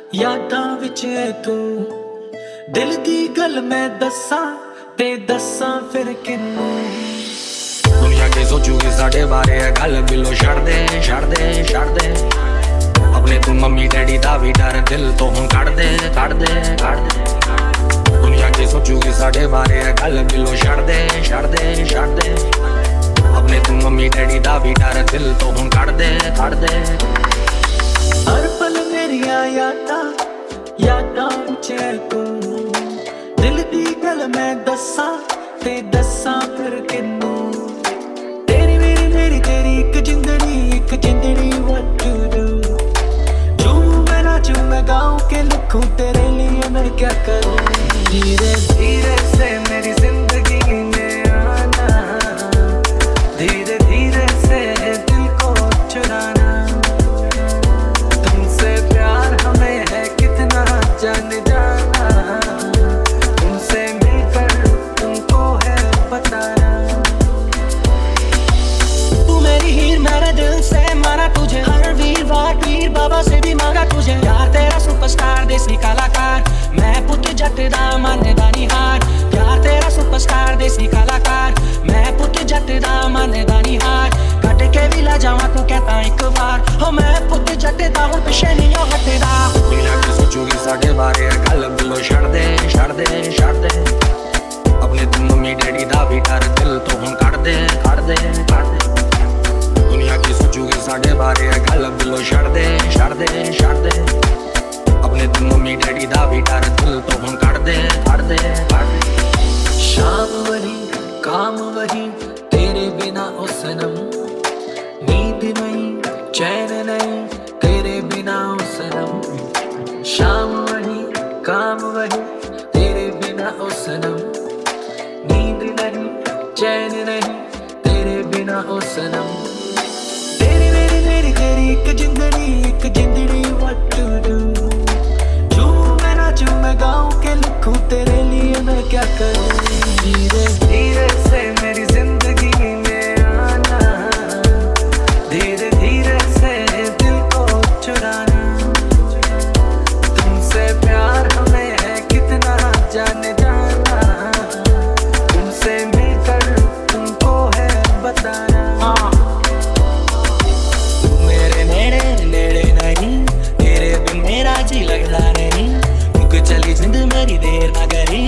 यादां विच तू दिल दी गल मैं दस्सां ते दस्सां फिर किन्नू। दुनिया के सोचूगी साढ़े बारे गल बिलो छड़ दे छड़ दे छड़ दे। अपने तू मम्मी डैडी दा भी डर दिल तो हुण कढ़ दे कढ़ दे कढ़ दे। दुनिया के सोचूगी साढ़े बारे गल बिलो छड़ दे छड़ दे छड़ दे। अपने तू मम्मी डैडी दा भी डर दिल तो हुण कढ़ दे कढ़ दे। हर पल मेरिया यादां विच तू दिल दी गल मैं दस्सां ते दस्सां फिर किन्नू। तेरी मेरी मेरी तेरी एक जिंदड़ी what to do। झूमूं मैं नाचूं मैं गाऊं के लिखूं तेरे लिए मैं क्या करूं। धीरे धीरे से मेरी जिंदगी में आना, धीरे धीरे से दिल को चुराना। तुमसे प्यार हमें है कितना जान जाना, तुमसे मिलकर तुमको है बताना। तू मेरी हीर मेरा दिल से माना तुझे, हर वीरवार पीर बाबा से भी मांगा तुझे। यार तेरा सुपरस्टार देसी कलाकार, मैं पुत जट दा मनदा निहार। यार तेरा सुपरस्टार देसी कलाकार, मैं पुत जट दा मनदा निहार। कट के भी ला जावां तू कहता एक बार, हो मैं पुत जट दा हुण पिछे नहीं हटदा। दुनिया की सोचूगी साढ़े बारे गल बिलो छड़ दे छड़ दे छड़ दे। अपने तू मम्मी डैडी दा भी डर दिल तो हुण कढ़ दे कढ़ दे कढ़ दे। दुनिया की सोचूगी साढ़े बारे गल बिलो छड़ दे छड़ दे छड़ दे। अपने तू मम्मी डैडी दा भी डर दिल तो हुण कढ़ दे कढ़ दे कढ़ दे। शाम वही काम वही तेरे बिना ओ सनम, नींद नहीं चैन नहीं तेरे बिना ओ सनम। शाम वही काम वही तेरे बिना ओ सनम, नींद नहीं चैन नहीं तेरे बिना ओ सनम। तेरी मेरी मेरी तेरी एक जिंदड़ी what to do। झूमूं मैं नाचूं मैं गाऊं के लिखूं तेरे लिए मैं क्या करूं। धीरे धीरे से मेरी जिंदगी में आना, धीरे धीरे से दिल को चुराना। तुमसे प्यार हमें है कितना जान जाना, तुमसे मिलकर तुमको है बताना। तू मेरे नेड़े नेड़े नहीं, तेरे बिन मेरा जी लगता नहीं। रुक चली जिंद मेरी देर ना करी,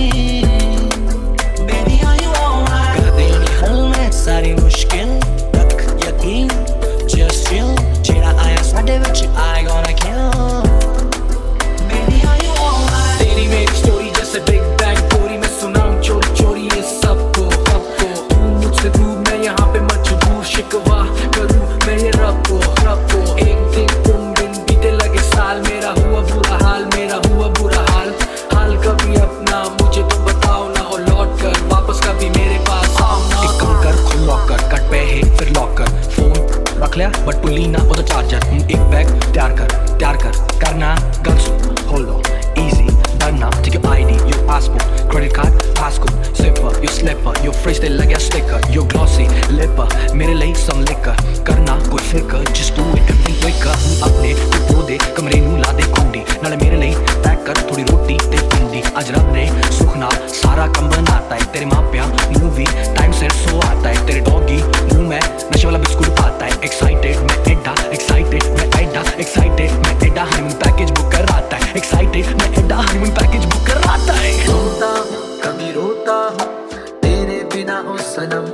Baby are you alright? कर देनी हल में सारी मुश्किल रख यकीन, just chill। जेड़ा आया साडे विच I gonna kill। Baby are you alright? तेरी मेरी स्टोरी जैसे बिग बैंग थ्योरी, मैं सुनाऊं चोरी चोरी ये सबको सबको। तू मुझसे दूर मैं यहाँ पे मजबूर, शिकवा करूँ मैं ये रब को। एक दिन तुम दिन बीते लगे साल, मेरा हुआ बुरा हाल मेरा हुआ बुरा हाल। हाल कभी अपना मुझे तो बताओ ना, हो लौट कर वापस कभी मेरे पास आओ ना। एक काम कर खुद लॉक कर, कट पे है फिर लॉक कर। फोन रख लिया बट तू लीना वो तो चार्जर। एक बैग तैयार कर करना गल सुन hold on easy done now। take your ID your passport credit card passcode zipper your slipper your fridge ते लगे sticker your glossy lipper मेरे लिए some liquor। करना कोई फिकर just do it everything quicker। अपने तू दे कमरे नू ला दे कुंडी, नाले मेरे लिए पैक कर थोड़ी रोटी ते पिंडी। आज रब ने सुख नाल सारा काम बनाता है, तेरे मापिया मूवी टाइम से सो आता है। तेरे डॉगी मुंह में नशे वाला बिस्कुट पाता है। एक्साइटेड मैं एडा एक्साइटेड मैं एडा एक्साइटेड मैं एडा हनीमून पैकेज बुक कराता है। एक्साइटेड मैं एडा हनीमून पैकेज बुक कराता है। रोता हूँ कभी रोता हूँ तेरे बिना ओ सनम,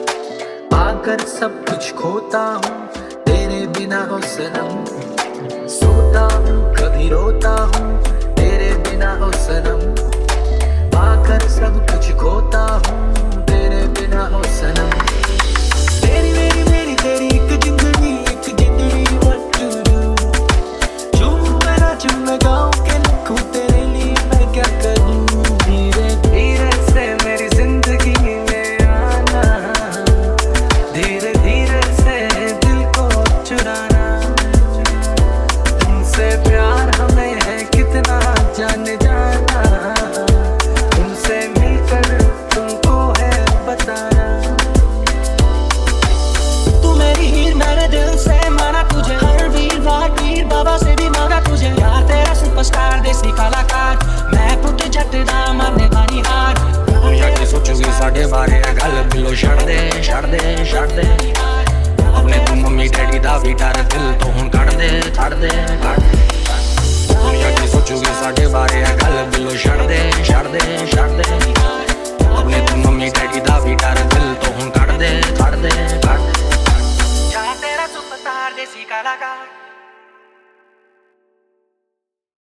आकर सब कुछ खोता हूँ तेरे बिना ओ सनम। सोता हूँ कभी रोता हूँ तेरे बिना ओ सनम, आकर सब कुछ खोता हूँ तेरे बिना ओ सनम। तेरी मेरी मेरी तेरी एक जिंदड़ी what to do। झूमूं मैं नाचूं मैं गाऊं के लिखूं तेरे लिए मैं क्या करूं। धीरे धीरे से मेरी जिंदगी में आना, धीरे धीरे से दिल को चुराना। तुमसे ਛੱਡ ਦੇ ਆਪਣੇ ਤੂੰ ਮੰਮੀ ਡੈਡੀ ਦਾ ਵੀ ਡਰ ਦਿਲ ਤੋਂ ਹੁਣ ਕੱਢ ਦੇ